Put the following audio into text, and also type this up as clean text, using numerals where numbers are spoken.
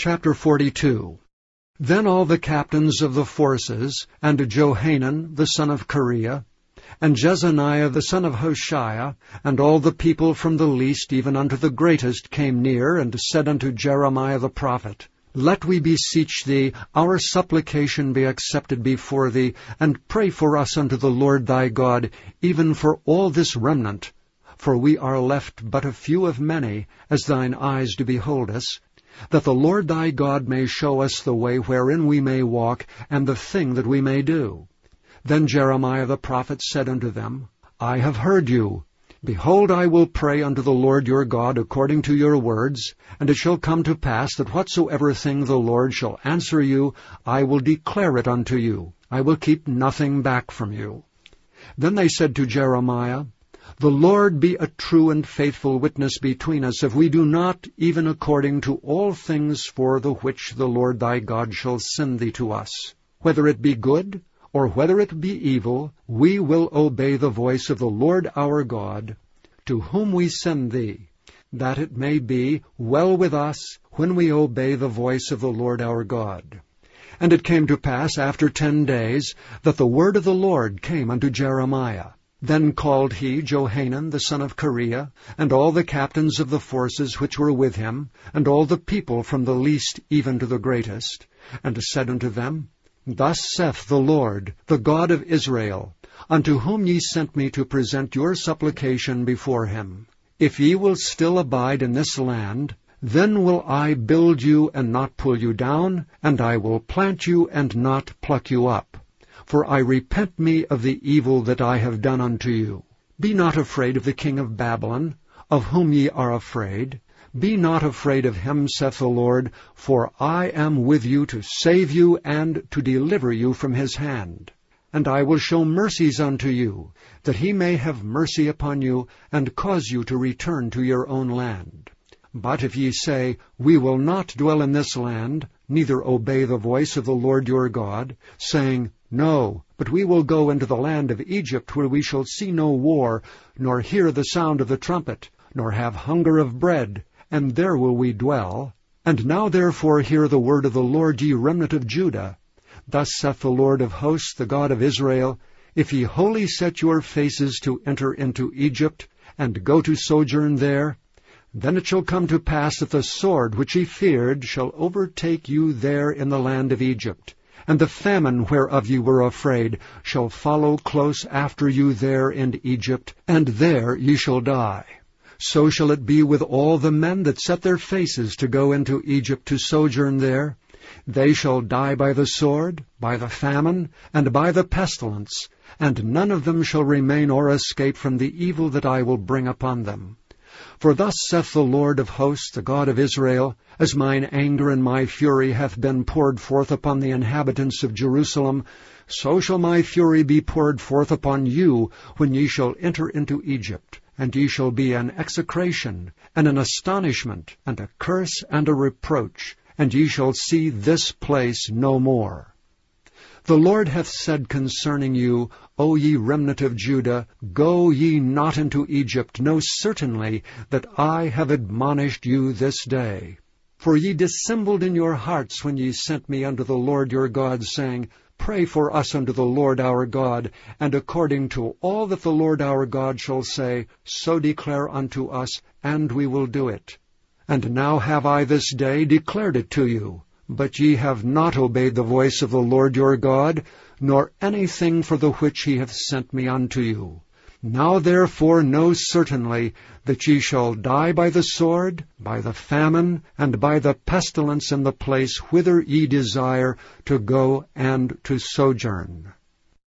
Chapter 42. Then all the captains of the forces, and Johanan the son of Kareah, and Jezaniah the son of Hoshea, and all the people from the least even unto the greatest came near, and said unto Jeremiah the prophet, Let we beseech thee, our supplication be accepted before thee, and pray for us unto the Lord thy God, even for all this remnant. For we are left but a few of many, as thine eyes do behold us, that the Lord thy God may show us the way wherein we may walk, and the thing that we may do. Then Jeremiah the prophet said unto them, I have heard you. Behold, I will pray unto the Lord your God according to your words, and it shall come to pass that whatsoever thing the Lord shall answer you, I will declare it unto you. I will keep nothing back from you. Then they said to Jeremiah, The Lord be a true and faithful witness between us, if we do not, even according to all things for the which the Lord thy God shall send thee to us. Whether it be good, or whether it be evil, we will obey the voice of the Lord our God, to whom we send thee, that it may be well with us when we obey the voice of the Lord our God. And it came to pass after 10 days, that the word of the Lord came unto Jeremiah. Then called he Johanan the son of Kareah, and all the captains of the forces which were with him, and all the people from the least even to the greatest, and said unto them, Thus saith the Lord, the God of Israel, unto whom ye sent me to present your supplication before him. If ye will still abide in this land, then will I build you and not pull you down, and I will plant you and not pluck you up. For I repent me of the evil that I have done unto you. Be not afraid of the king of Babylon, of whom ye are afraid. Be not afraid of him, saith the Lord, for I am with you to save you and to deliver you from his hand. And I will show mercies unto you, that he may have mercy upon you, and cause you to return to your own land. But if ye say, We will not dwell in this land, neither obey the voice of the Lord your God, saying, No, but we will go into the land of Egypt, where we shall see no war, nor hear the sound of the trumpet, nor have hunger of bread, and there will we dwell. And now therefore hear the word of the Lord, ye remnant of Judah. Thus saith the Lord of hosts, the God of Israel, If ye wholly set your faces to enter into Egypt, and go to sojourn there, then it shall come to pass that the sword which ye feared shall overtake you there in the land of Egypt, and the famine whereof ye were afraid shall follow close after you there in Egypt, and there ye shall die. So shall it be with all the men that set their faces to go into Egypt to sojourn there. They shall die by the sword, by the famine, and by the pestilence, and none of them shall remain or escape from the evil that I will bring upon them. For thus saith the Lord of hosts, the God of Israel, As mine anger and my fury hath been poured forth upon the inhabitants of Jerusalem, so shall my fury be poured forth upon you when ye shall enter into Egypt. And ye shall be an execration, and an astonishment, and a curse, and a reproach, and ye shall see this place no more. The Lord hath said concerning you, O ye remnant of Judah, Go ye not into Egypt, know certainly that I have admonished you this day. For ye dissembled in your hearts when ye sent me unto the Lord your God, saying, Pray for us unto the Lord our God, and according to all that the Lord our God shall say, so declare unto us, and we will do it. And now have I this day declared it to you. But ye have not obeyed the voice of the Lord your God, nor anything for the which he hath sent me unto you. Now therefore know certainly that ye shall die by the sword, by the famine, and by the pestilence in the place whither ye desire to go and to sojourn.